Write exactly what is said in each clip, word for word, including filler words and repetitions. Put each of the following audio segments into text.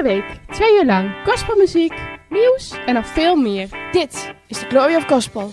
week, twee uur lang, gospelmuziek, nieuws en nog veel meer. Dit is de Glory of Gospel.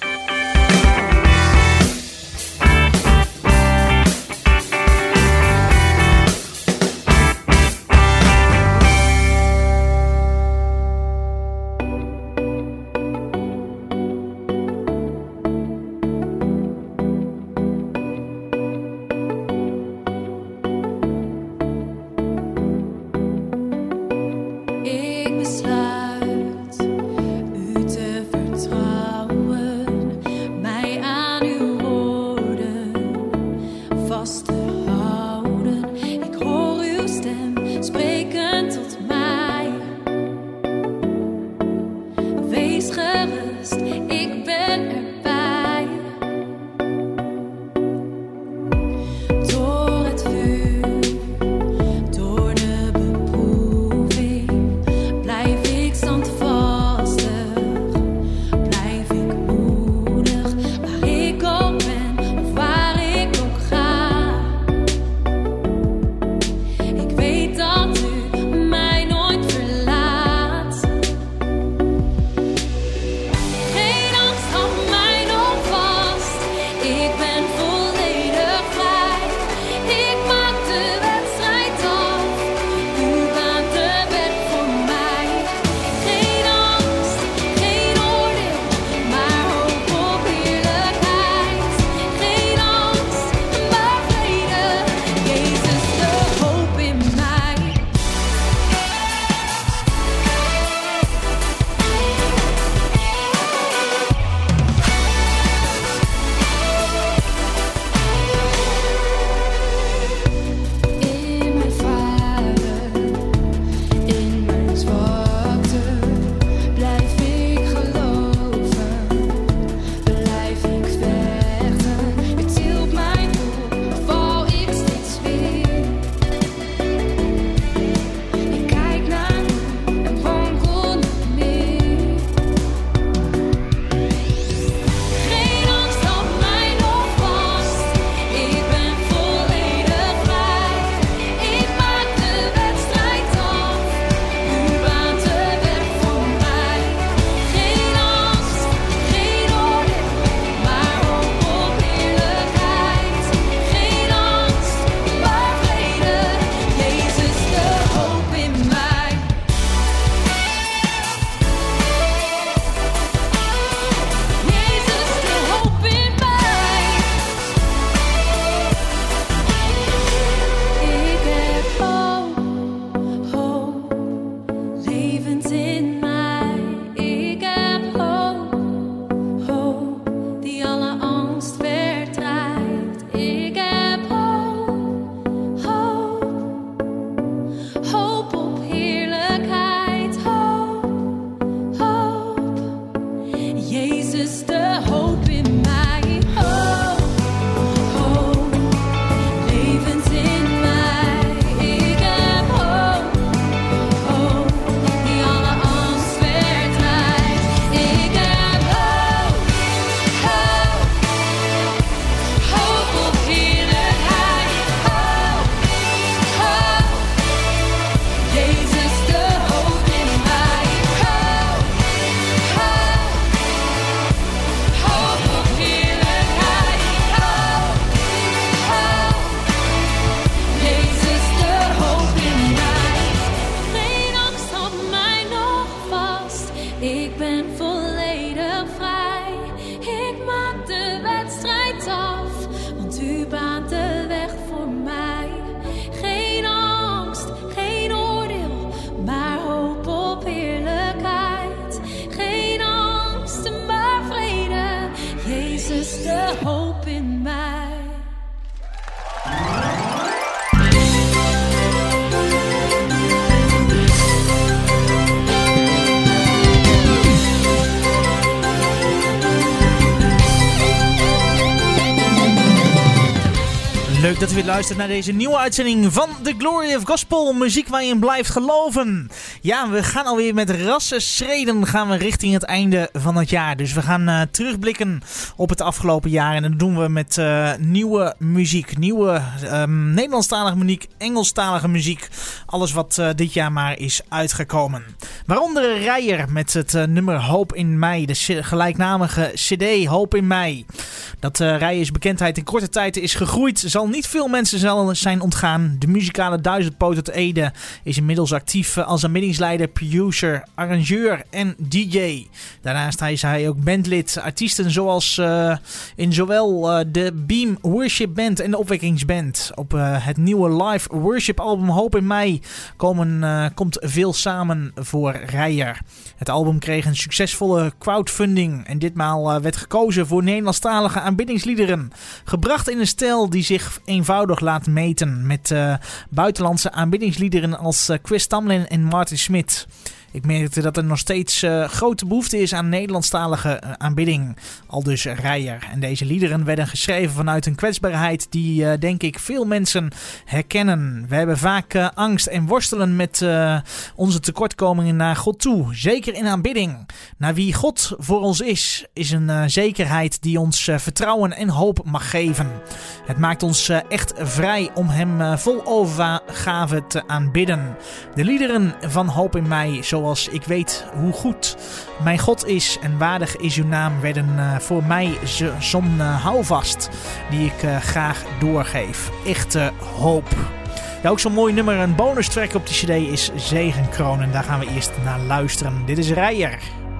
Leuk dat u weer luistert naar deze nieuwe uitzending van The Glory of Gospel. Muziek waar je in blijft geloven. Ja, we gaan alweer met rassenschreden gaan we richting het einde van het jaar. Dus we gaan uh, terugblikken op het afgelopen jaar. En dat doen we met uh, nieuwe muziek. Nieuwe um, Nederlandstalige muziek, Engelstalige muziek. Alles wat uh, dit jaar maar is uitgekomen. Waaronder Reijer met het uh, nummer Hoop in Mij. De gelijknamige cd Hoop in Mij. Dat uh, Reijers bekendheid in korte tijd is gegroeid, zal niet veel mensen zal zijn ontgaan. De muzikale duizendpoot uit Ede is inmiddels actief als aanbiddingsleider, producer, arrangeur en D J. Daarnaast is hij ook bandlid. Artiesten zoals uh, in zowel uh, de Beam Worship Band en de Opwekkingsband. Op uh, het nieuwe live worship album Hoop in Mij komen, uh, komt veel samen voor Reijer. Het album kreeg een succesvolle crowdfunding en ditmaal uh, werd gekozen voor Nederlandstalige aanbiddingsliederen. Gebracht in een stijl die zich eenvoudig laat meten met uh, buitenlandse aanbiddingsliederen als uh, Chris Tomlin en Martin Smith. Ik merkte dat er nog steeds uh, grote behoefte is aan Nederlandstalige uh, aanbidding, aldus Reijer. En deze liederen werden geschreven vanuit een kwetsbaarheid die, uh, denk ik, veel mensen herkennen. We hebben vaak uh, angst en worstelen met uh, onze tekortkomingen naar God toe. Zeker in aanbidding. Naar wie God voor ons is, is een uh, zekerheid die ons uh, vertrouwen en hoop mag geven. Het maakt ons uh, echt vrij om hem uh, vol overgave te aanbidden. De liederen van Hoop in Mij, zo Zoals ik weet hoe goed mijn God is en waardig is uw naam, werden uh, voor mij zo'n uh, houvast die ik uh, graag doorgeef. Echte hoop. Ja, ook zo'n mooi nummer, een bonus track op de cd is Zegenkroon. En daar gaan we eerst naar luisteren. Dit is Reijer.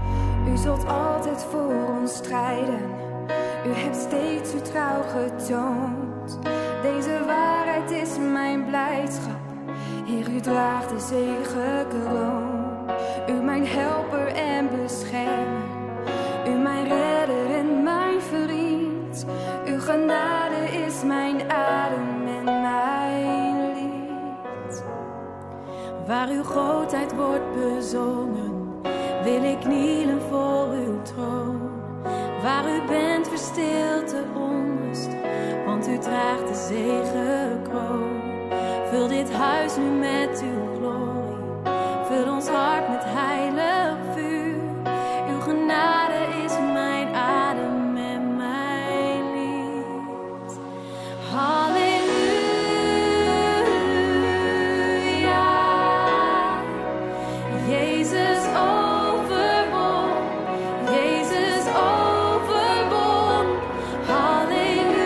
U zult altijd voor ons strijden. U hebt steeds uw trouw getoond. Deze waarheid is mijn blijdschap. Heer, u draagt de zegenkroon. U mijn helper en beschermer. U mijn redder en mijn vriend. Uw genade is mijn adem en mijn lied. Waar uw grootheid wordt bezongen, wil ik knielen voor uw troon. Waar u bent verstilt de onrust, want u draagt de zegenkroon. Vul dit huis nu met uw glorie. Vul ons hart met heilig vuur. Uw genade is mijn adem en mijn lied. Halleluja. Jezus overwon. Jezus overwon. Halleluja.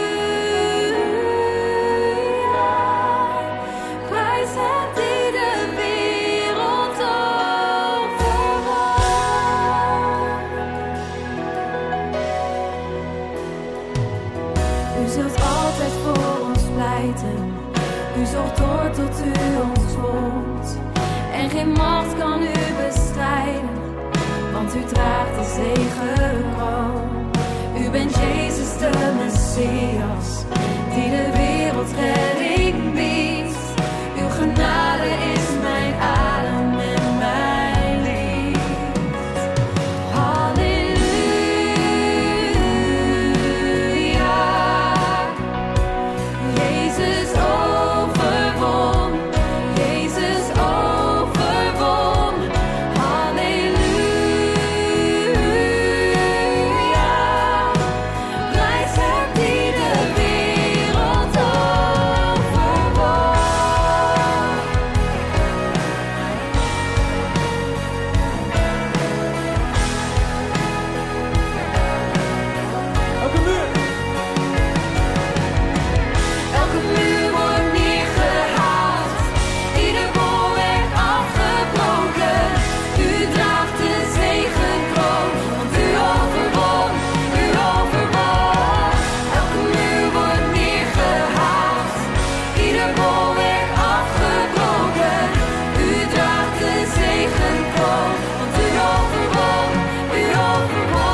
Prijs het die de wereld overwon. U zult altijd voor ons pleiten. U zorgt door tot u ons woont. En geen macht kan u bestrijden, want u draagt de zegenkroon. U bent Jezus de Messias, die de wereld redding biedt. Uw genade is mijn adem en mijn lied. Halleluja. Jezus overwon. Jezus overwon. Halleluja. Prijs hem die de wereld overwon. Elke muur wordt neergehaald, ieder bolwerk afgebroken. U draagt de zegenkroon, want u overwon, u overwon. Elke muur wordt neergehaald, ieder bolwerk afgebroken. U draagt de zegenkroon, want u overwon, u overwon.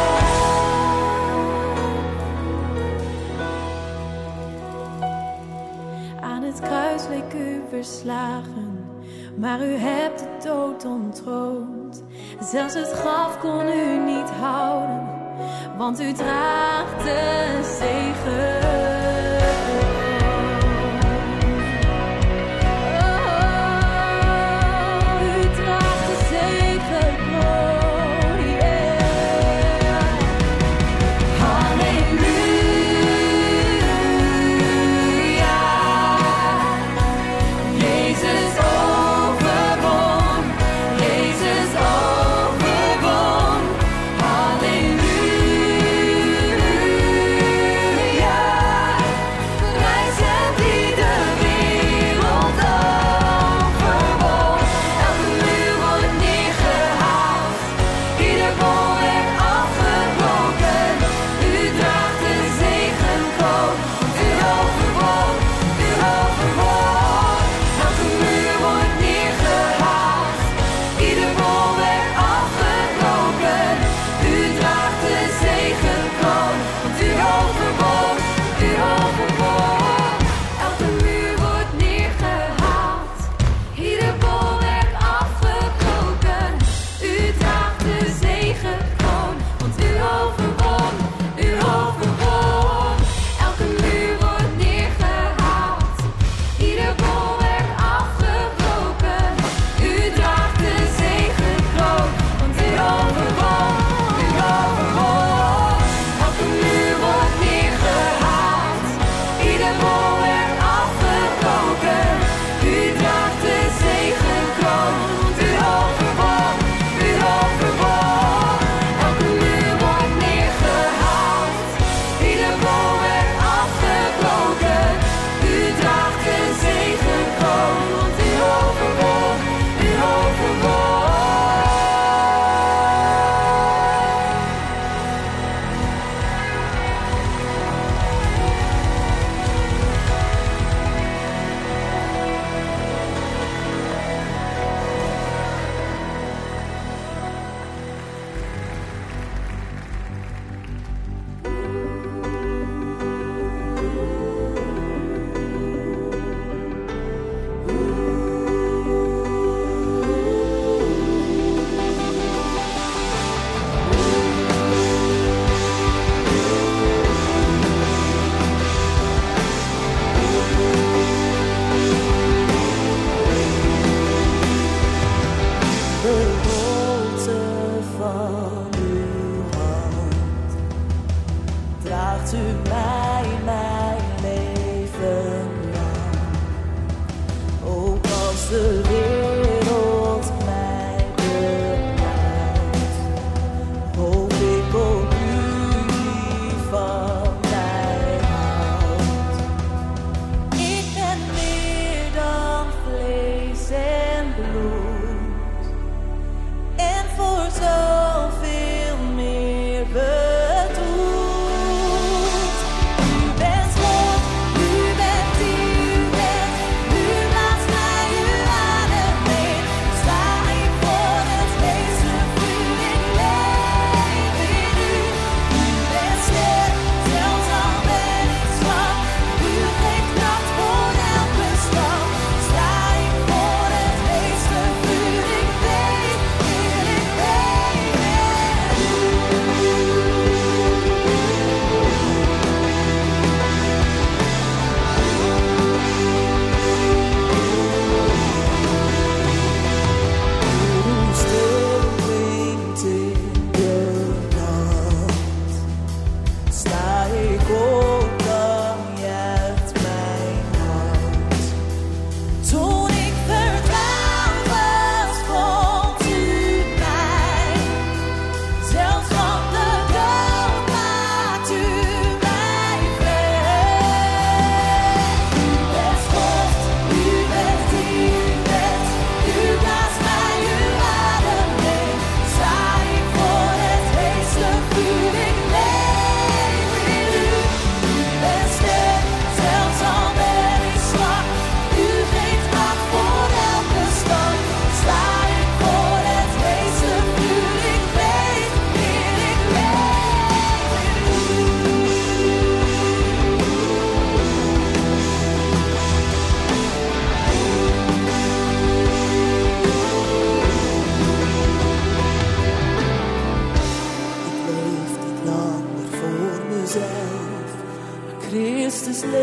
Aan het kruis leek u verslagen, maar u hebt de dood ontroond. Zelfs het graf kon u niet houden, want u draagt de zegen.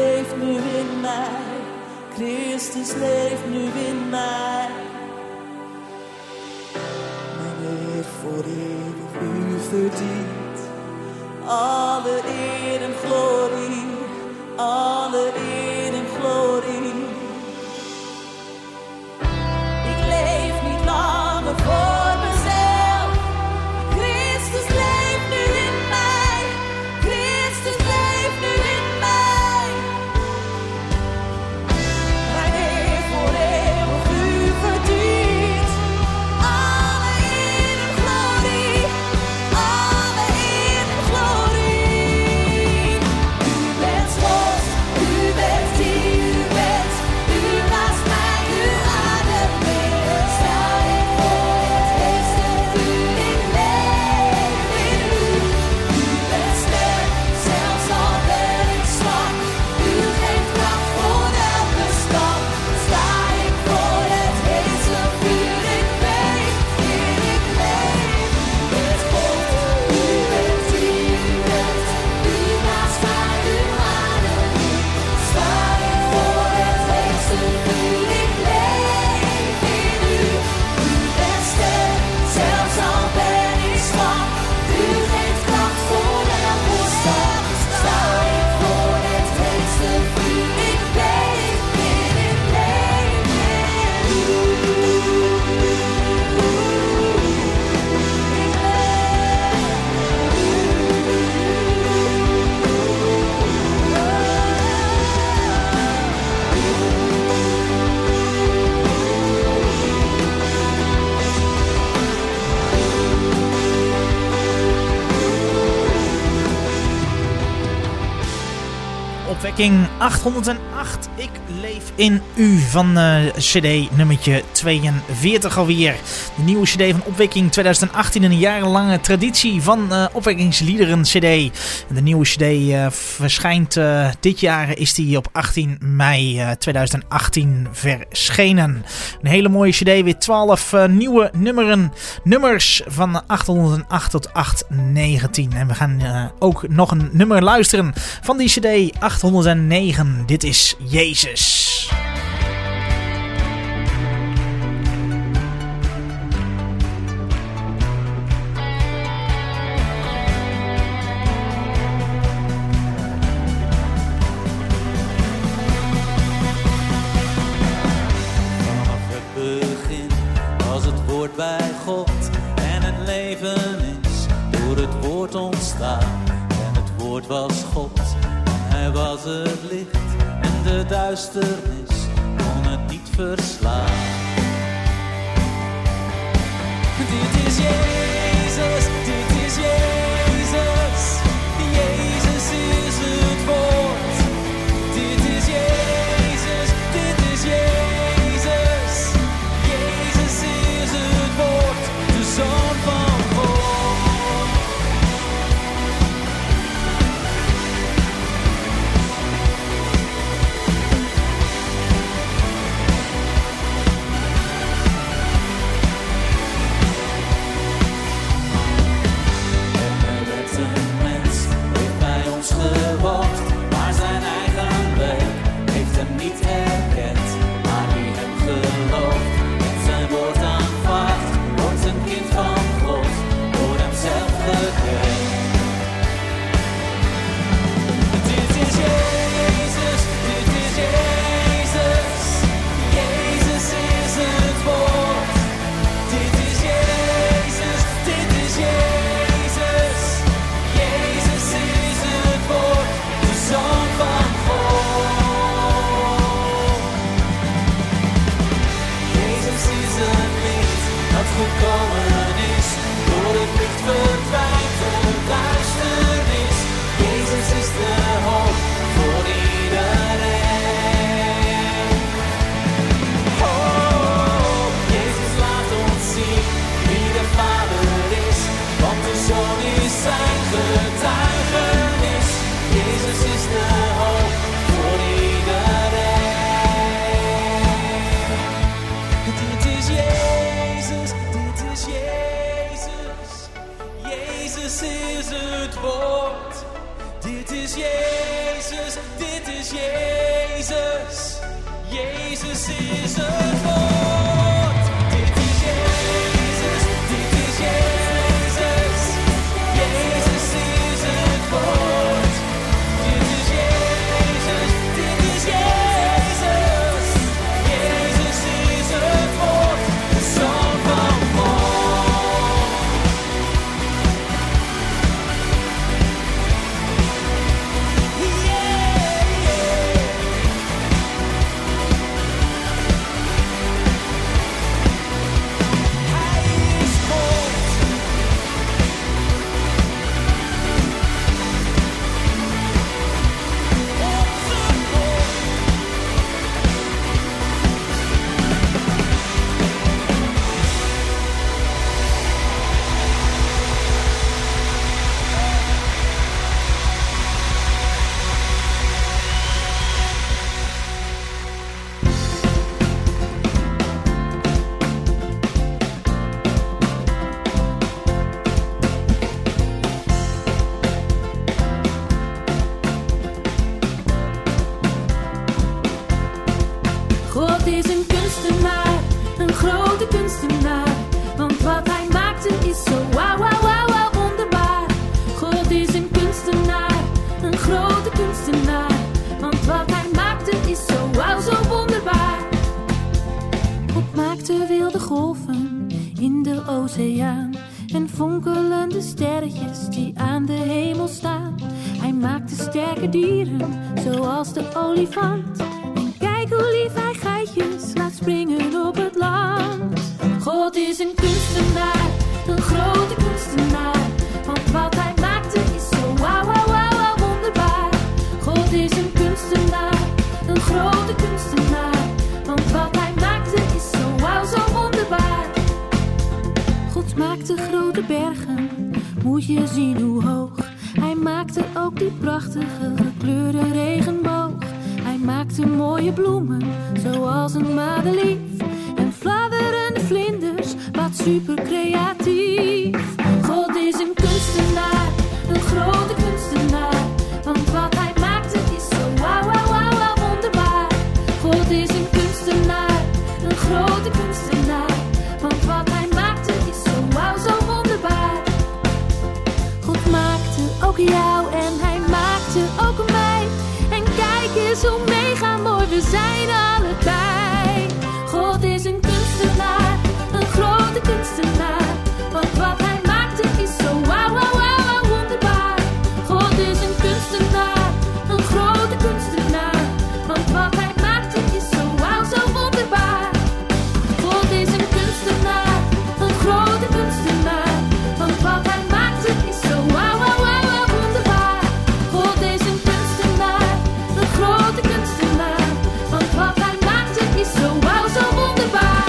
leeft nu in mij, Christus leeft nu in mij. Mijn Heer, voor eeuwig u verdient alle eer en glorie, alle eer en glorie. Ik leef niet langer voor mezelf, Christus leeft nu in mij, Christus leeft nu in mij. Mijn Heer, voor eeuwig u verdient alle eer en glorie, alle eer en glorie. U bent God, u bent die u bent, u blaast mij, u ademt weer. Sta ik voor het heerste vuur, ik leef in u. U bent sterk, zelfs al ben ik zwak, u geeft kracht voor elke stap. Sta ik voor het heerste vuur, ik weet in ik leef. U bent God, u bent die u bent, u blaast mij, u ademt weer. Sta ik voor het heerste vuur, ik leef in u. U bent sterk, zelfs al ben ik zwak, u geeft kracht voor elke stap. Sta ik voor het heerste vuur, ik leef in, ik leef in u. Opwekking achthonderdacht, ik leef in u van uh, cd nummertje tweeënveertig alweer. De nieuwe cd van Opwekking tweeduizend achttien, een jarenlange traditie van uh, opwekkingsliederen cd. En de nieuwe cd uh, verschijnt uh, dit jaar, is die op achttien mei uh, tweeduizend achttien verschenen. Een hele mooie cd, weer twaalf uh, nieuwe nummeren, nummers van achthonderdacht tot achthonderdnegentien. En we gaan uh, ook nog een nummer luisteren van die cd achthonderdnegen. Dit is Jezus. Vanaf het begin was het woord bij God en het leven is door het woord ontstaan. En het woord was God en hij was het licht en de duisternis kon het niet verslaan. Dit is Jezus, dit is Jezus, Jezus is het woord. Dit is Jezus, dit is Jezus, Jezus is het woord, de Zoon van God. Jezus, Jezus is het woord. Dit is Jezus, dit is Jezus, Jezus is het woord. Dit is Jezus, dit is Jezus, Jezus is het woord. De Zoon van God. Yeah, yeah. Hij is God. Onze God. God is een kunstenaar, een grote kunstenaar. Want wat hij maakte is zo wauw, wauw, wauw, wauw, wonderbaar. God is een kunstenaar, een grote kunstenaar. Want wat hij maakte is zo wauw, zo wonderbaar. God maakte wilde golven in de oceaan. En fonkelende sterretjes die aan de hemel staan. Hij maakte sterke dieren, zoals de olifant. En kijk hoe lief hij geitjes laat springen op het land. God is een kunstenaar, een grote kunstenaar. Want wat hij maakte is zo wauw, wauw, wauw, wauw, wonderbaar. God is een kunstenaar, een grote kunstenaar. Want wat hij maakte is zo wauw, zo wonderbaar. God maakte grote bergen, moet je zien hoe hoog. Hij maakte ook die prachtige gekleurde regenboog. Hij maakte mooie bloemen, zoals een madelief. En fladderende vlinders, wat super creatief. God is een kunstenaar, een grote kunstenaar. Want wat hij maakte is zo wauw, wauw, wauw, wauw, wonderbaar. God is een kunstenaar, een grote kunstenaar. Want wat hij maakte is zo wauw, zo wonderbaar. God maakte ook jou en hij maakte ook mij. En kijk eens hoe mega mooi we zijn allebei. God is een kunstenaar, een grote kunstenaar. Want wat hij maakte is zo wauw, wauw, wauw, wauw, wonderbaar. God is een kunstenaar, een grote kunstenaar. Want wat hij maakte is zo wauw, zo wonderbaar. God is een kunstenaar, een grote kunstenaar. Want wat hij maakte is zo wauw, wauw, wauw, wauw, wonderbaar. God is een kunstenaar, een grote kunstenaar. Want wat hij maakte is zo wauw, zo wonderbaar.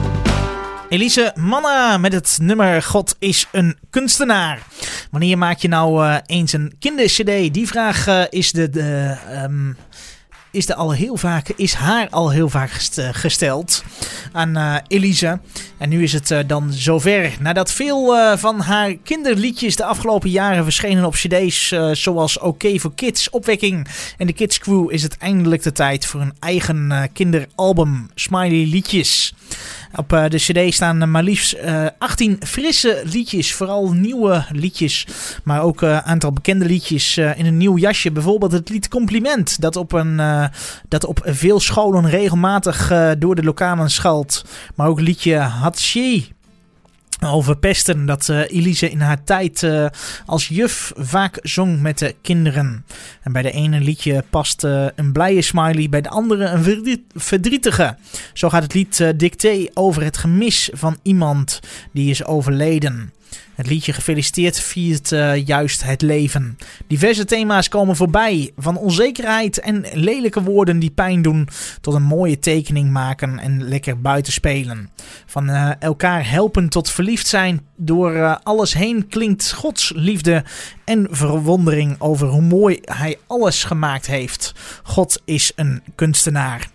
Elise Manna met het nummer God is een kunstenaar. Wanneer maak je nou uh, eens een kindercd? Die vraag uh, is, de, de, um, is, de al heel vaak, is haar al heel vaak gest, gesteld aan uh, Elise. En nu is het uh, dan zover. Nadat veel uh, van haar kinderliedjes de afgelopen jaren verschenen op cd's... Uh, zoals OK voor Kids, Opwekking en de Kids Crew... is het eindelijk de tijd voor een eigen uh, kinderalbum, Smiley Liedjes. Op uh, de cd staan uh, maar liefst uh, achttien frisse liedjes, vooral nieuwe liedjes. Maar ook een uh, aantal bekende liedjes uh, in een nieuw jasje. Bijvoorbeeld het lied Compliment, dat op, een, uh, dat op veel scholen regelmatig uh, door de lokalen schalt. Maar ook het liedje Hatsje over pesten, dat uh, Elise in haar tijd uh, als juf vaak zong met de kinderen. En bij de ene liedje past uh, een blije smiley, bij de andere een verdriet, verdrietige. Zo gaat het lied uh, Dicté over het gemis van iemand die is overleden. Het liedje Gefeliciteerd viert uh, juist het leven. Diverse thema's komen voorbij. Van onzekerheid en lelijke woorden die pijn doen, tot een mooie tekening maken en lekker buiten spelen. Van uh, elkaar helpen tot verliefd zijn. Door uh, alles heen klinkt Gods liefde en verwondering over hoe mooi hij alles gemaakt heeft. God is een kunstenaar.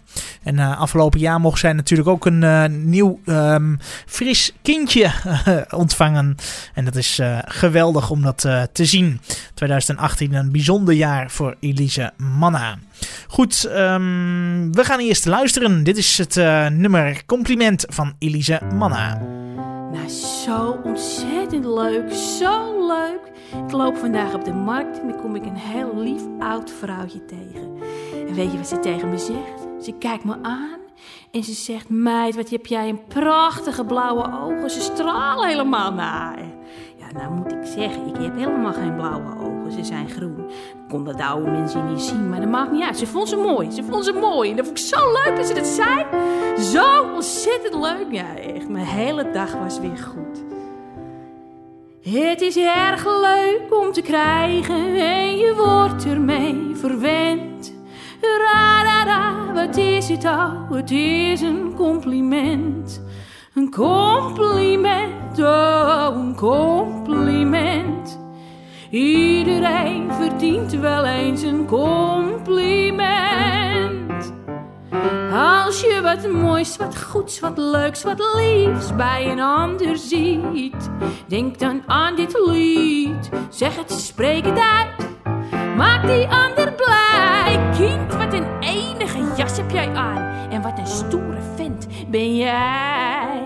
En uh, afgelopen jaar mocht zij natuurlijk ook een uh, nieuw um, fris kindje uh, ontvangen. En dat is uh, geweldig om dat uh, te zien. twintig achttien een bijzonder jaar voor Elise Manna. Goed, um, we gaan eerst luisteren. Dit is het uh, nummer Compliment van Elise Manna. Nou, zo ontzettend leuk. Zo leuk. Ik loop vandaag op de markt en dan kom ik een heel lief oud vrouwtje tegen. En weet je wat ze tegen me zegt? Ze kijkt me aan en ze zegt... Meid, wat heb jij een prachtige blauwe ogen. Ze stralen helemaal naar. Ja, nou moet ik zeggen, ik heb helemaal geen blauwe ogen. Ze zijn groen. Ik kon dat oude mensen niet zien, maar dat maakt niet uit. Ze vond ze mooi. Ze vond ze mooi. En dat vond ik zo leuk dat ze dat zei. Zo ontzettend leuk. Ja, echt. Mijn hele dag was weer goed. Het is erg leuk om te krijgen en je wordt ermee verwend. Ra, ra, ra, wat is het al? Het is een compliment. Een compliment, oh, een compliment. Iedereen verdient wel eens een compliment. Als je wat moois, wat goeds, wat leuks, wat liefs bij een ander ziet, denk dan aan dit lied. Zeg het, spreek het uit. Maak die ander blij. Kind, wat een enige jas heb jij aan. En wat een stoere vent ben jij.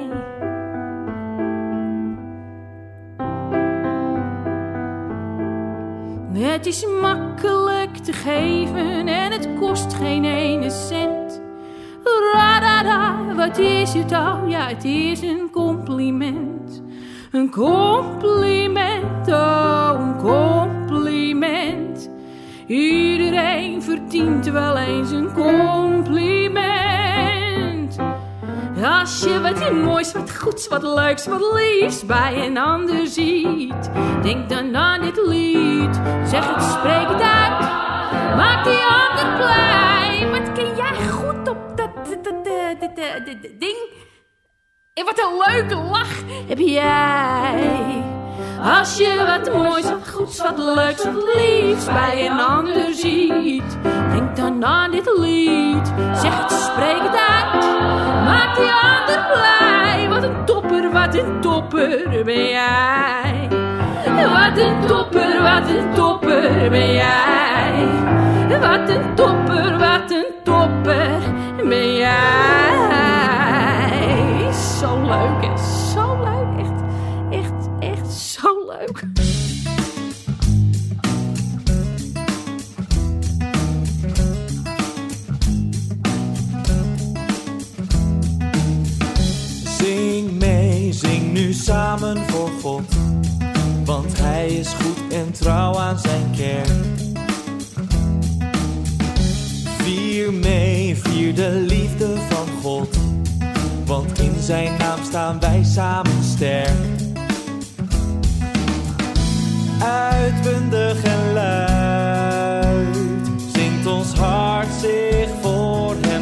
Het is makkelijk te geven en het kost geen ene cent. Ra-ra-ra, wat is het al? Ja, het is een compliment. Een compliment, oh, een compliment. Iedereen verdient wel eens een compliment. Als je wat moois, wat goeds, wat leuks, wat liefs bij een ander ziet, denk dan aan dit lied. Zeg het, spreek het uit. Maak die ander blij. Wat ken jij goed op dat, dat, dat, dat, dat, dat ding? En wat een leuke lach heb jij. Als je wat moois, wat goeds, wat leuks, wat liefs bij een ander ziet, denk dan aan dit lied. Zeg het, spreek het uit. Maak die ander blij. Wat een topper, wat een topper ben jij. Wat een topper, wat een topper ben jij. Wat een topper, wat een topper ben jij. Zo leuk, hè? Zo leuk. Echt, echt, echt zo leuk. Zing mee, zing nu samen voor God, want Hij is goed en trouw aan zijn kern. Vier mee, vier de liefde van God, want in zijn naam staan wij samen sterk. Uitbundig en luid zingt ons hart zich voor hem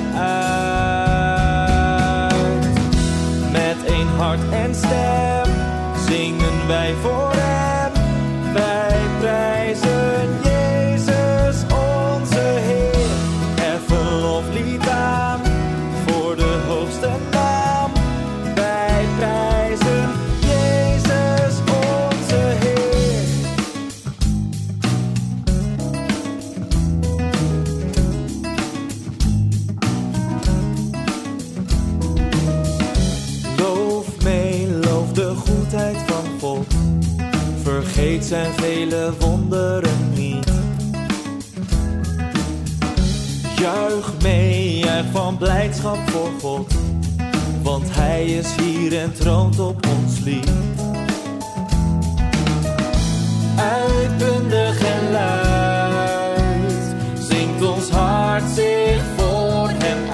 uit. Met één hart en stem zingen wij voor hem. Wij prijzen Jezus onze Heer. Effen loflied aan voor de hoogste naam. Wij prijzen Jezus onze Heer. Loof mee, loof de goedheid van God. Vergeet zijn vele wonderen niet. Juich mee, juich van blijdschap voor God, want Hij is hier en troont op ons lied. Uitbundig en luid zingt ons hart zich voor hem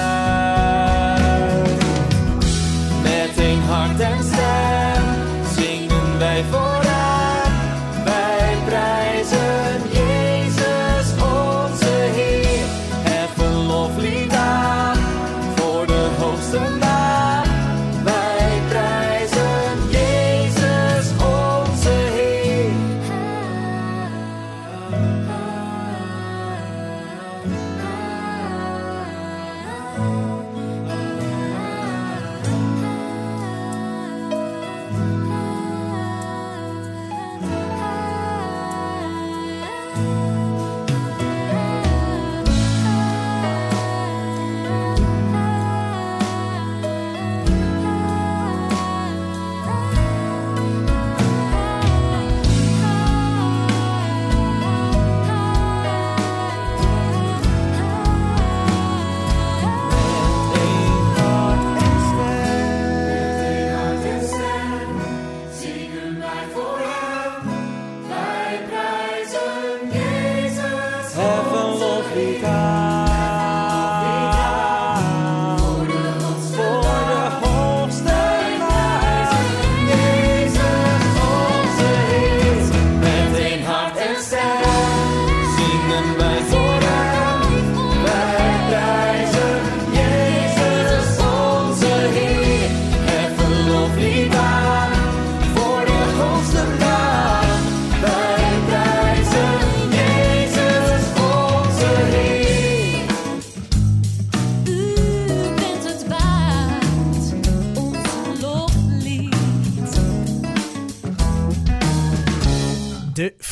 uit. Met één hart en stem zingen wij voor hem. Wij prijzen Jezus onze Heer. Heffen loflied aan voor de hoogste naam. Wij prijzen Jezus onze Heer.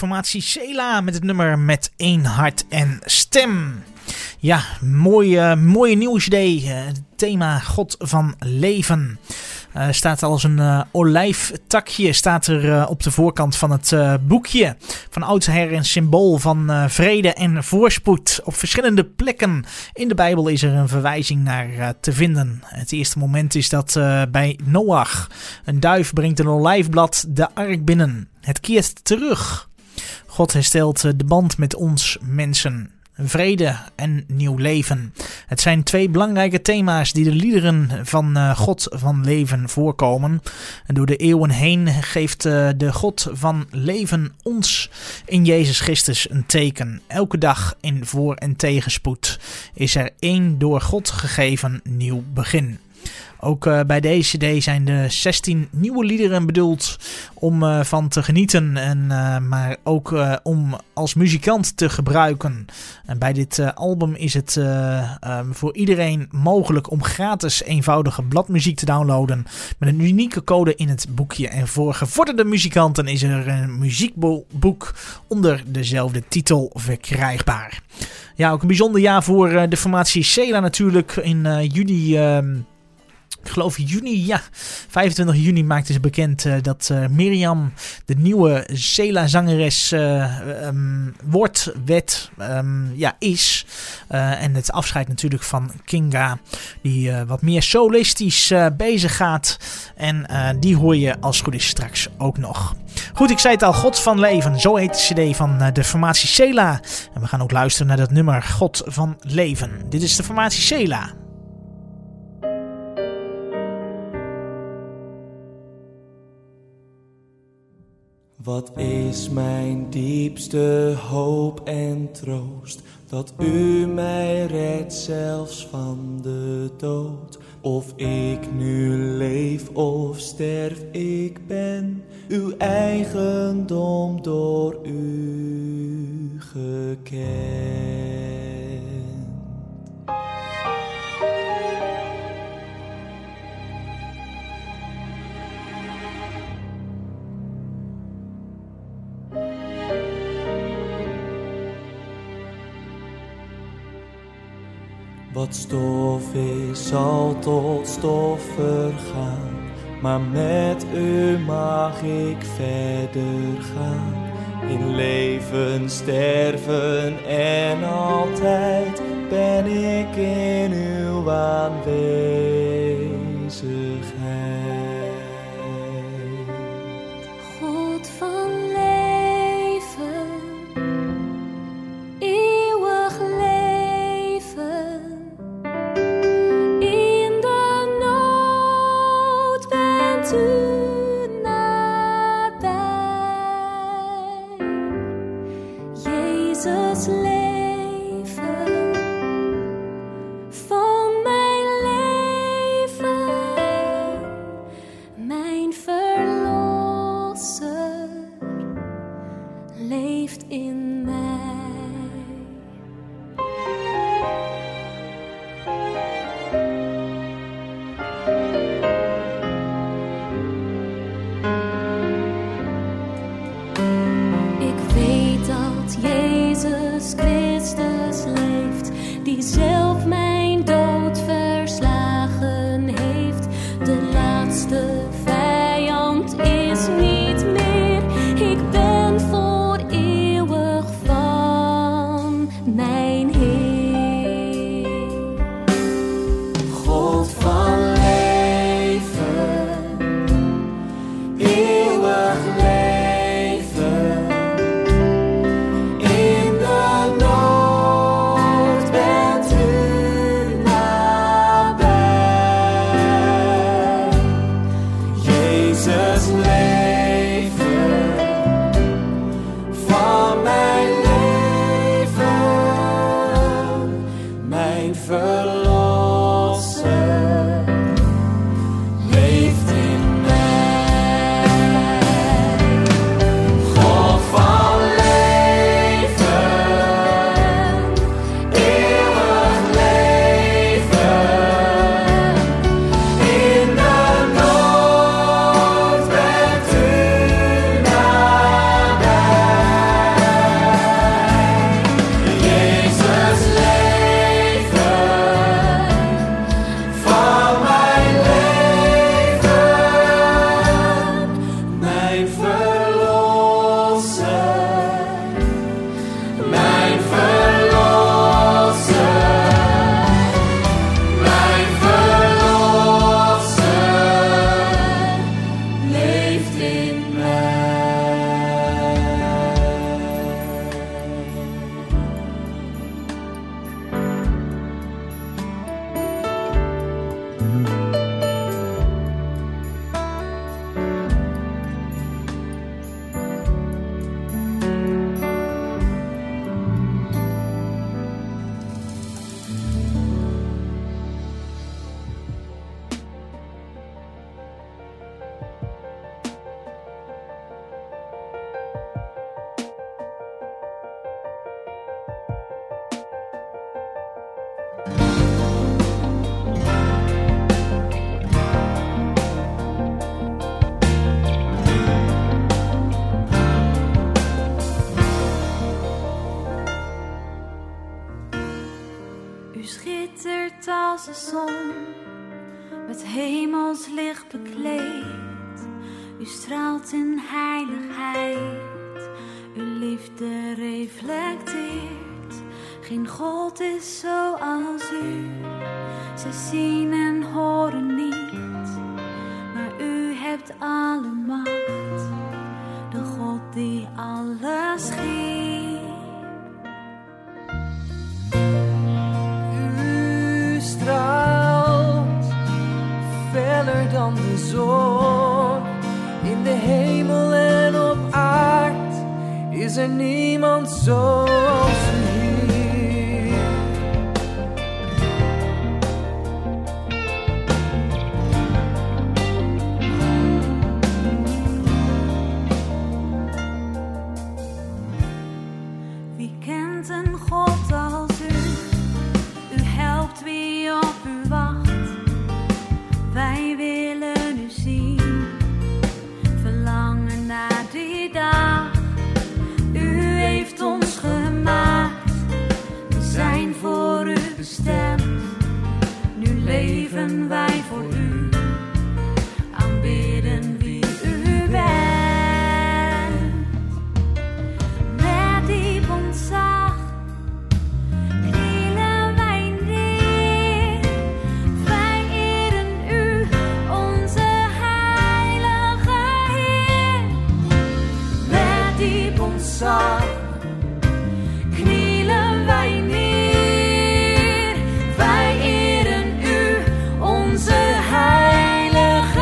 formatie Sela met het nummer Met één hart en stem. Ja, mooie, mooie nieuwe C D. Uh, het thema God van leven. Uh, staat als een uh, olijftakje staat er uh, op de voorkant van het uh, boekje. Van oudsher een symbool van uh, vrede en voorspoed. Op verschillende plekken in de Bijbel is er een verwijzing naar uh, te vinden. Het eerste moment is dat uh, bij Noach. Een duif brengt een olijfblad de ark binnen. Het keert terug. God herstelt uh, de band met ons mensen. Vrede en nieuw leven. Het zijn twee belangrijke thema's die de liederen van uh, God van leven voorkomen. En door de eeuwen heen geeft uh, de God van leven ons in Jezus Christus een teken. Elke dag in voor- en tegenspoed is er één door God gegeven nieuw begin. Ook uh, bij deze C D zijn de zestien nieuwe liederen bedoeld om uh, van te genieten. En, uh, maar ook uh, om als muzikant te gebruiken. En bij dit uh, album is het uh, um, voor iedereen mogelijk om gratis eenvoudige bladmuziek te downloaden. Met een unieke code in het boekje. En voor gevorderde muzikanten is er een muziekboek onder dezelfde titel verkrijgbaar. Ja, ook een bijzonder jaar voor uh, de formatie Sela natuurlijk. In uh, juni... Uh, Ik geloof juni, ja, vijfentwintig juni maakte ze bekend uh, dat uh, Mirjam de nieuwe Sela-zangeres uh, um, wordt, werd, um, ja, is. Uh, en het afscheid natuurlijk van Kinga, die uh, wat meer solistisch uh, bezig gaat. En uh, die hoor je als het goed is straks ook nog. Goed, ik zei het al, God van leven, zo heet de C D van uh, de formatie Sela. En we gaan ook luisteren naar dat nummer God van leven. Dit is de formatie Sela. Wat is mijn diepste hoop en troost, dat u mij redt zelfs van de dood. Of ik nu leef of sterf, ik ben uw eigendom door u gekend. Wat stof is, zal tot stof vergaan, maar met u mag ik verder gaan. In leven, sterven en altijd ben ik in uw aanwezigheid. God van leven, eeuwig leven. In de nood bent u nabij. Jezus leven, van mijn leven, mijn verlosser leeft in mij. Ik weet dat Jezus Christus leeft, die zelf mijn dood verslagen heeft. De laatste vijand is niet meer, ik ben voor eeuwig van mijn Heer. God van leven, eeuwig leven. In de nood bent u nabij. Jezus leven, van mijn leven, mijn verlosser leeft in mij. God van leven, eeuwig leven. In de nood bent u nabij. U schittert als de zon, met hemels licht bekleed. U straalt in heiligheid, uw liefde reflecteert. Geen God is zoals u, ze zien en horen niet. Maar u hebt alle macht, de God die alles schiep. U straalt feller dan de zon. In de hemel en op aard is er niemand zoals u, Heer. Wie kent een God als u? U helpt wie op u wacht. Wij willen u zien, verlangen naar die dag. U heeft ons gemaakt, we zijn voor u bestemd. Nu leven wij voor u, aanbidden wie u bent. Met diep ontzag knielen wij neer. Wij eren u, onze heilige Heer. Met diep ontzag knielen wij neer. Wij eren u, onze heilige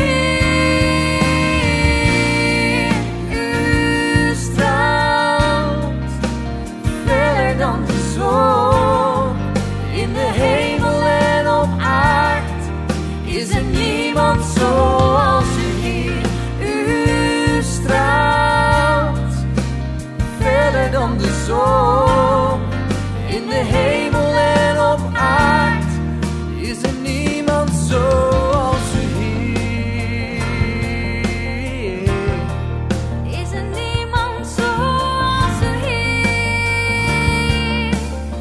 Heer. U straalt feller dan de zon. In de hemel en op aard is er niemand zoals u, Heer. U straalt feller dan de zon. In de hemel en op aard is er niemand zoals u, Heer. Is er niemand zoals u, Heer?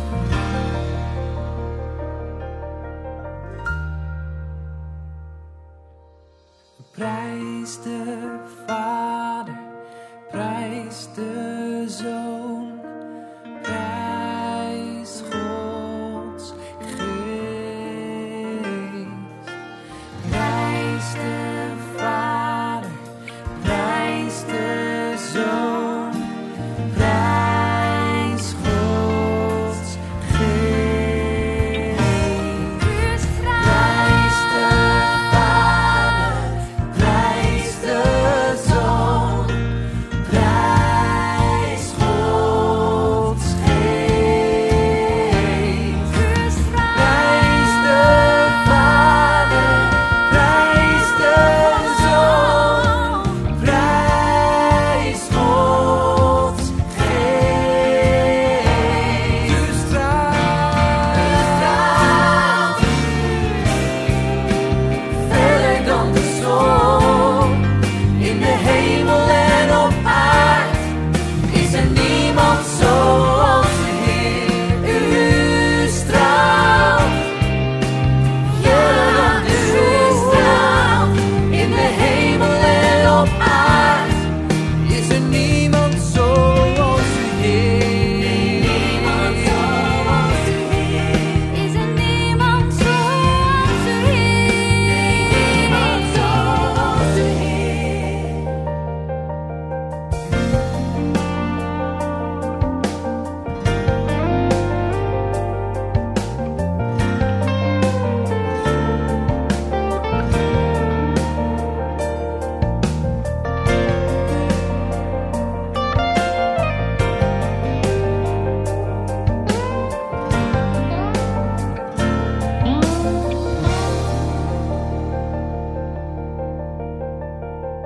Prijs de Vader, prijs de Zoon, prijs Gods Geest. Prijs de Vader, prijs de Zoon, prijs Gods Geest. U straalt. Prijs de Vader, prijs de Zoon, prijs Gods Geest. U straalt. Prijs de Vader, prijs de Zoon, prijs Gods Geest. U straalt, feller dan de zon. In de hemel en op aard is er niemand zoals u, Heer. U straalt, ja, u straalt. In de hemel en op aard is er niemand zoals u, Heer. Niemand zoals u, Heer. Is er niemand zoals u, Heer? Niemand zoals u, Heer.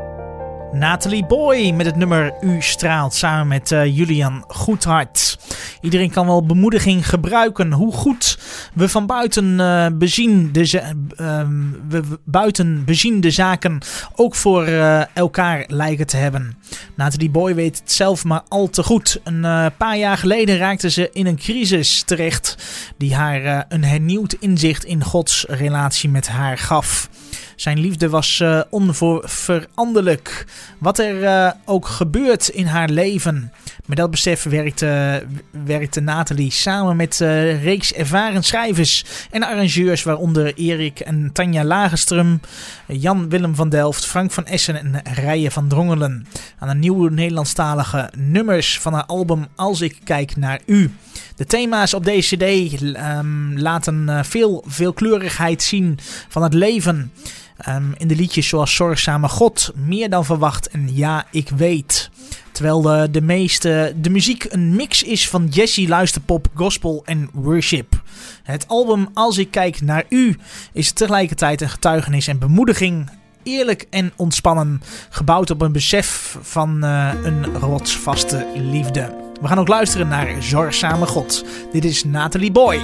Nathalie Boy met het nummer U straalt samen met uh, Julian Goedhart. Iedereen kan wel bemoediging gebruiken. Hoe goed we van buiten, uh, bezien, de za- uh, we buiten beziende zaken ook voor uh, elkaar lijken te hebben. Nathalie Boy weet het zelf maar al te goed. Een uh, paar jaar geleden raakte ze in een crisis terecht die haar uh, een hernieuwd inzicht in Gods relatie met haar gaf. Zijn liefde was uh, onveranderlijk. Wat er uh, ook gebeurt in haar leven. Met dat besef werkte, werkte Nathalie samen met een uh, reeks ervaren schrijvers en arrangeurs, waaronder Erik en Tanja Lagerström, Jan Willem van Delft, Frank van Essen en Rijen van Drongelen aan een nieuwe Nederlandstalige nummers van haar album Als ik kijk naar u. De thema's op deze cd um, laten uh, veel veelkleurigheid zien van het leven. Um, in de liedjes zoals Zorgzame God, Meer dan verwacht en Ja, ik weet. Terwijl de, de, meeste, de muziek een mix is van jazzy, luisterpop, gospel en worship. Het album Als ik kijk naar u is tegelijkertijd een getuigenis en bemoediging. Eerlijk en ontspannen, gebouwd op een besef van uh, een rotsvaste liefde. We gaan ook luisteren naar Zorgzame God. Dit is Nathalie Boy.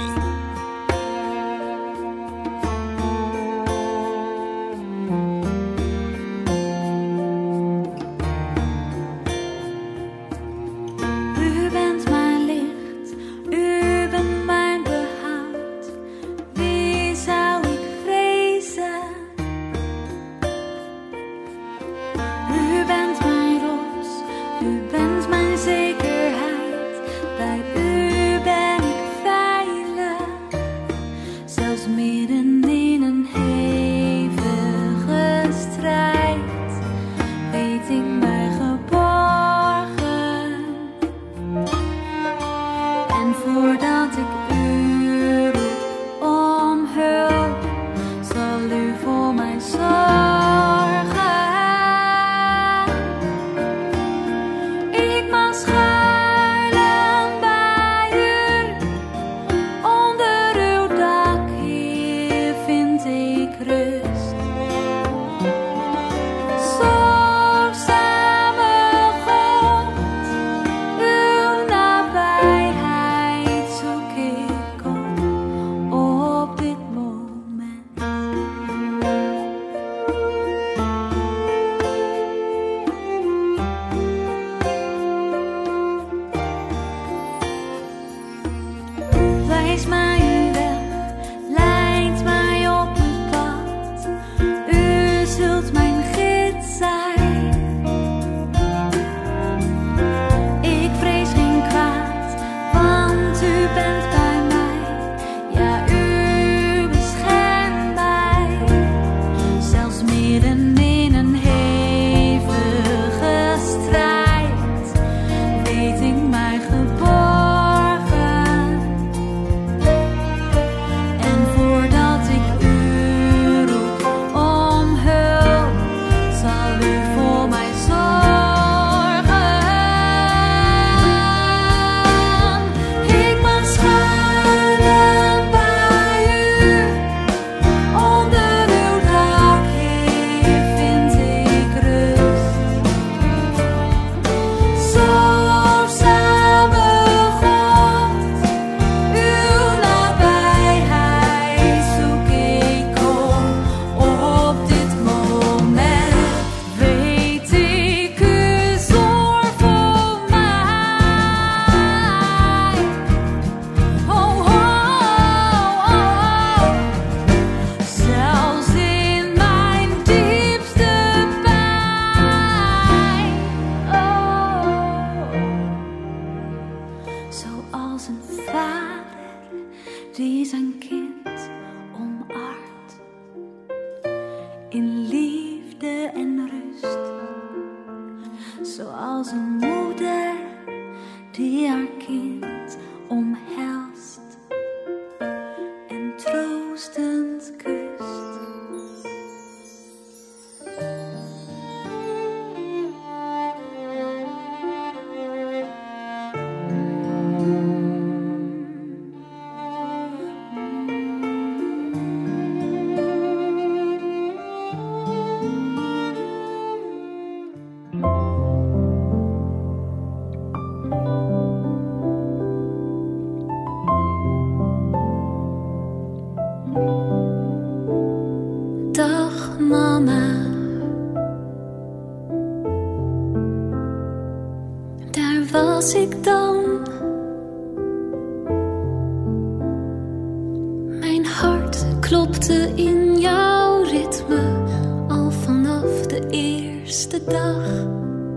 Zoals een moeder die haar kind omhelst en troostend kust. Dag mama, daar was ik dan. Mijn hart klopte in jouw ritme al vanaf de eerste dag.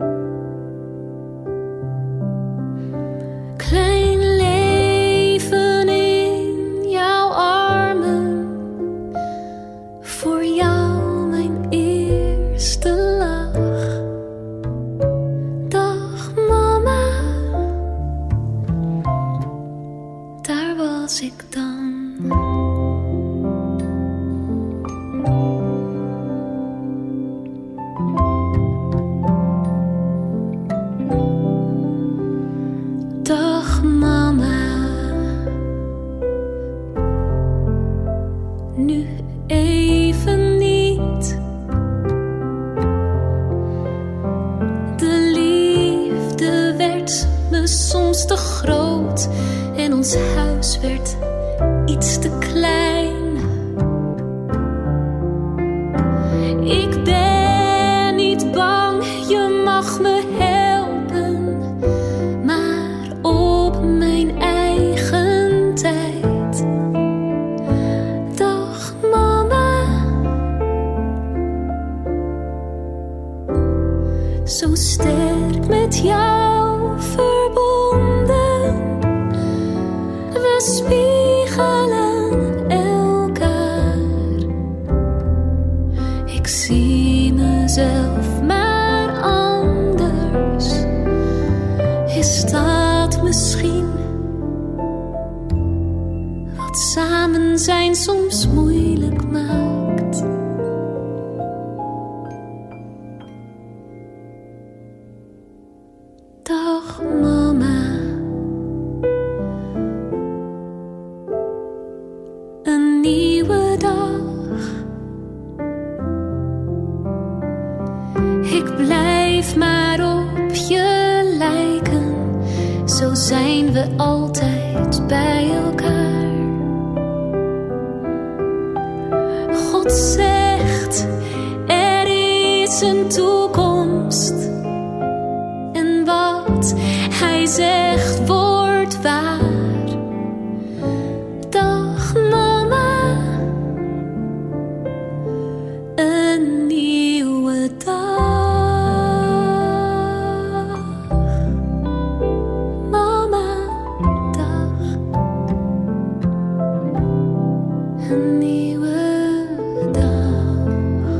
Klein leven in jouw armen, voor jou mijn eerste lach. Dag mama, daar was ik dan. Dag mama, nu even niet. De liefde werd me soms te groot en ons huis werd iets te klein. Ik ben niet bang, je mag me helpen, maar op mijn eigen tijd. Dag mama, zo sterk met jou verbonden. We spiegelen elkaar. Ik zie mezelf maar anders. Is dat misschien wat samen zijn soms moeilijk maakt? Dag mama, een nieuwe dag. Ik blijf maar op je lijken, zo zijn we altijd bij elkaar. God zegt, er is een toekomst. En wat hij zegt wordt waar. Dag mama, een nieuwe dag. Mama, dag. Een nieuwe dag.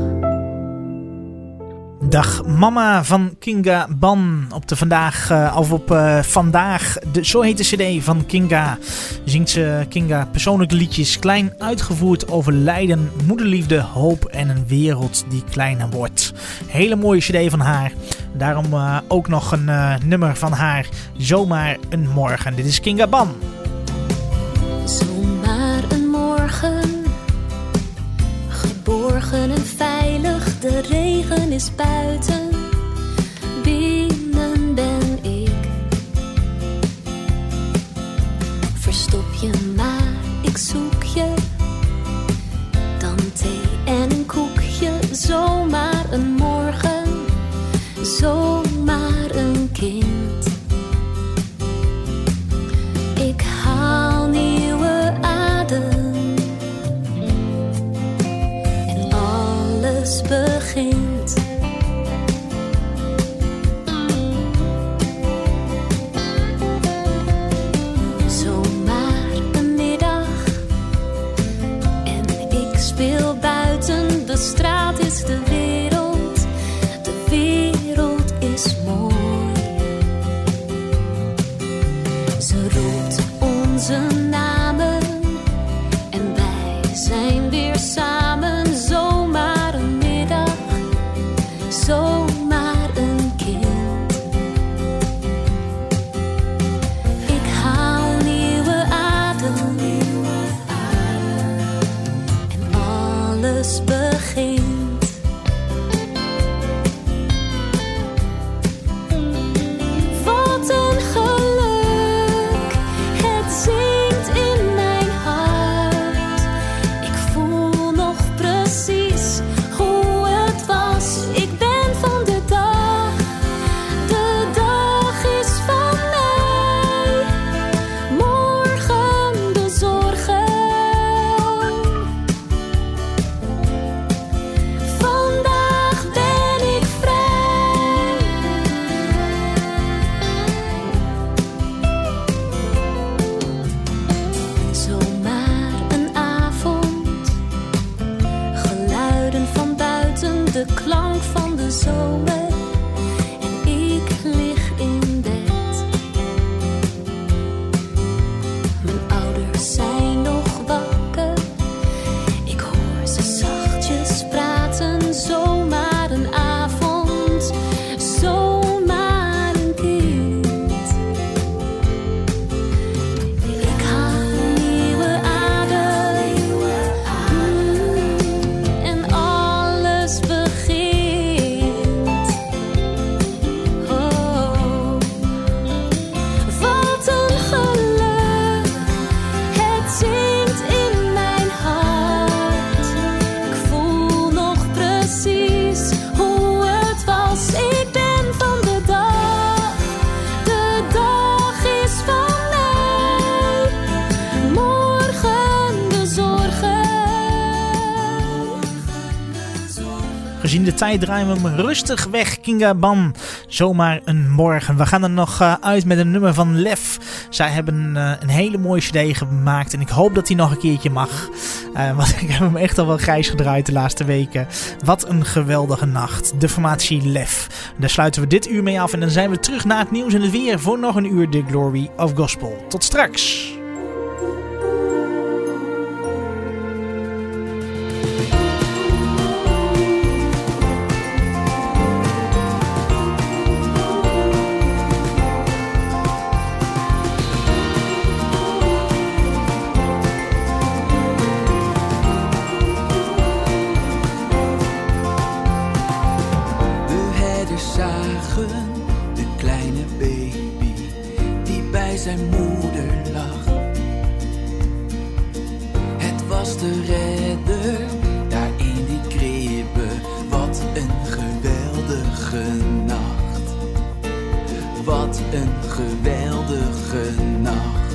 Dag mama van Kinga Ban op de vandaag, uh, of op uh, vandaag, de, zo heet de cd van Kinga. Zingt ze Kinga persoonlijke liedjes, klein uitgevoerd over lijden, moederliefde, hoop en een wereld die kleiner wordt. Hele mooie cd van haar. Daarom uh, ook nog een uh, nummer van haar, Zomaar een morgen. Dit is Kinga Ban. Zomaar een morgen, geborgen en veilig, de regen is buiten, binnen ben ik. Verstop je maar, ik zoek je, dan thee en een koekje. Zomaar een morgen, zomaar een kind. Ik haal nieuwe adem en alles begint. Zomaar een middag en ik speel buiten. De straat is de wereld, de wereld is mooi. Ze roept onze namen en wij zijn weer samen. Zomaar een middag, zomaar een kind. Ik haal nieuwe adem en alles begint. Wat een geluk, het zingt in mijn hart. de klank van de zomer en ik lig in bed. Mijn ouders zijn nog wakker, ik hoor ze zachtjes praten. Zomaar een avond, zomaar een kind. Ik haal nieuwe adem mm, en alles begint. Oh, wat een geluk, het zingt in mijn hart. Ik voel nog precies hoe het was. Ik ben van de dag, de dag is van mij. Morgen de zorgen. Gezien de tijd draaien we hem rustig weg. Kinga Ban, zomaar een morgen. We gaan er nog uh, uit met een nummer van Lef. Zij hebben uh, een hele mooie cd gemaakt. En ik hoop dat hij nog een keertje mag. Uh, want ik heb hem echt al wel grijs gedraaid de laatste weken. Wat een geweldige nacht. De formatie Lef. Daar sluiten we dit uur mee af. En dan zijn we terug naar het nieuws en het weer. Voor nog een uur de Glory of Gospel. Tot straks. De herders zagen de kleine baby die bij zijn moeder lag. Het was de redder daar in die kribbe. Wat een geweldige nacht. Wat een geweldige nacht.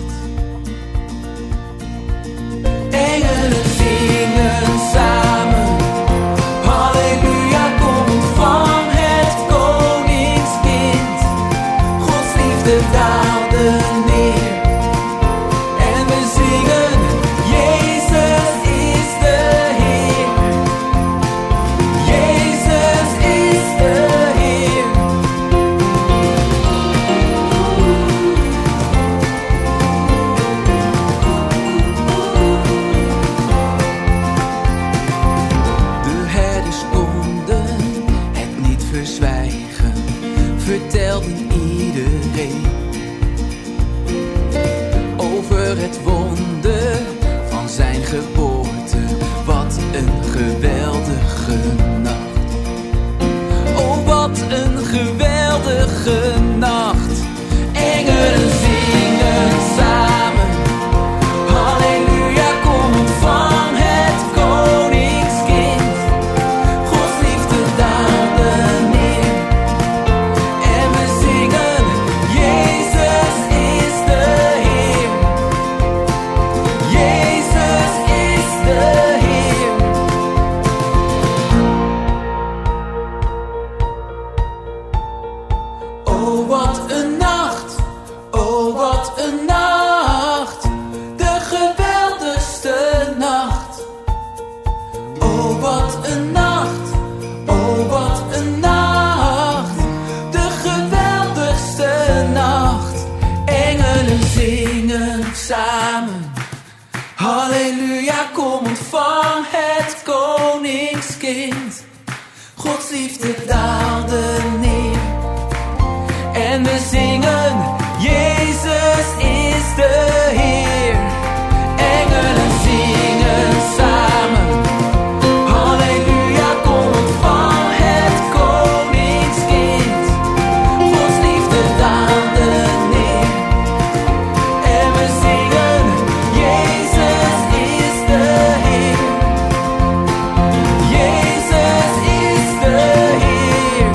Engelen zingen samen. Halleluja, kom ontvang het koningskind. Gods liefde daalde neer. En we zingen, Jezus is de Heer. Jezus is de Heer. De herders konden het niet verzwijgen, vertelden iedereen over het wonder van zijn geboorte. Wat een geweldige nacht. Oh, wat een geweldige nacht. Engelen zingen samen. Halleluja, kom ontvang het koningskind. Gods liefde daalde neer. En we zingen, Jezus is de Heer. Jezus is de Heer. Oh, wat een nacht. Oh, wat een nacht. De geweldigste nacht. Oh, wat een nacht. Oh, wat een nacht. De geweldigste nacht. Engelen zingen samen. Halleluja, kom ontvang het koningskind. Gods liefde daalde neer. En we zingen, Jezus is de Heer. Engelen zingen samen. Halleluja, kom ontvang het koningskind. Gods liefde daalde neer. En we zingen, Jezus is de Heer. Jezus is de Heer.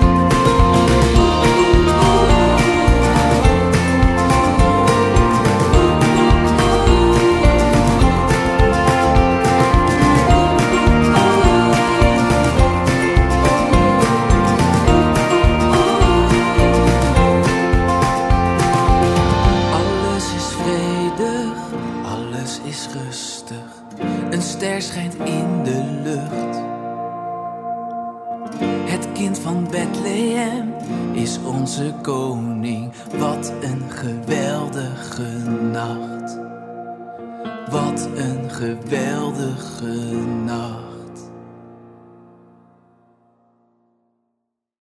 Alles is vredig, alles is rustig. Een ster schijnt in de lucht. kind van Bethlehem is onze koning. Wat een geweldige nacht. Wat een geweldige nacht.